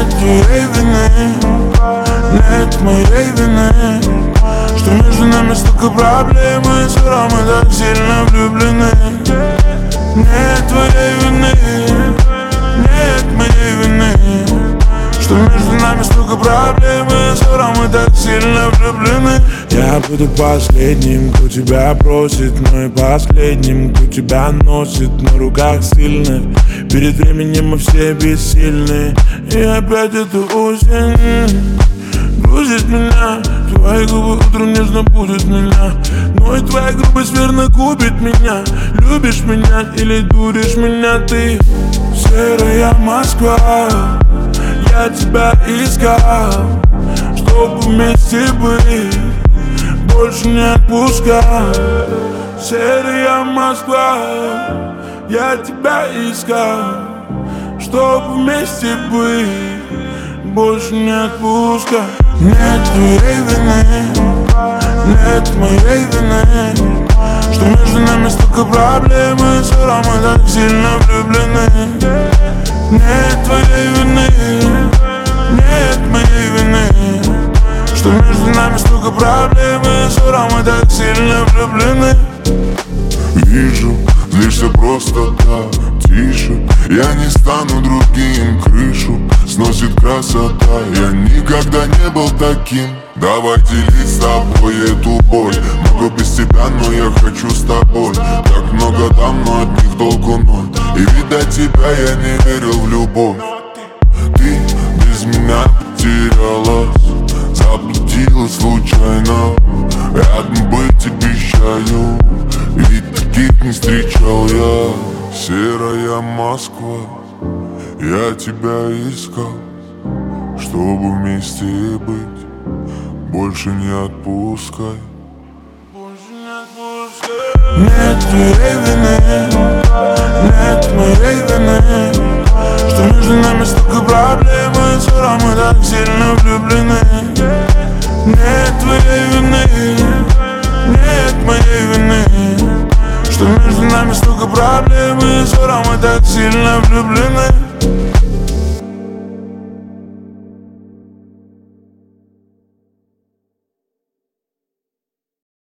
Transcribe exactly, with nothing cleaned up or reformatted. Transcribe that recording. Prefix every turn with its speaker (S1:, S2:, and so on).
S1: твоей вины, нет моей вины, что между нами столько проблем, и все равно мы так сильно влюблены. Нет твоей вины, нет моей вины, что между нами столько проблем, и все равно мы так сильно влюблены. Я буду последним, кто тебя просит, но и последним, кто тебя носит на руках сильных. Перед временем мы все бессильны, и опять эта осень грузит меня. Твои губы утром нежно будут меня, но и твоя грубость верно губит меня. Любишь меня или дуришь меня ты? Серая Москва, я тебя искал, чтобы вместе быть, больше не отпускай. Серая Москва, я тебя искал, чтобы вместе быть, больше не отпускай. Нет твоей вины, нет моей вины, что между нами столько проблем, и все равно мы так сильно влюблены. Нет твоей вины, нет моей вины, что между нами столько проблем, и все равно мы так сильно влюблены.
S2: Вижу, злишься просто так, тише. Я не стану другим, крышу сносит красота. Я никогда не был таким. Давай делить с тобой эту боль. Много без тебя, но я хочу с тобой. Так много там, но от них толку ноль. И видать тебя я не верил в любовь. Ты без меня потерялась, заблудилась случайно. Рядом быть обещаю, ведь таких не встречал я. Серая Москва, я тебя искал, чтобы вместе быть, больше не отпускай.
S1: Нет твоей вины, нет моей вины, что между нами столько проблем, и все равно мы так сильно влюблены. Нет твоей вины, нет моей вины, что между нами столько проблем, и все равно мы так сильно влюблены.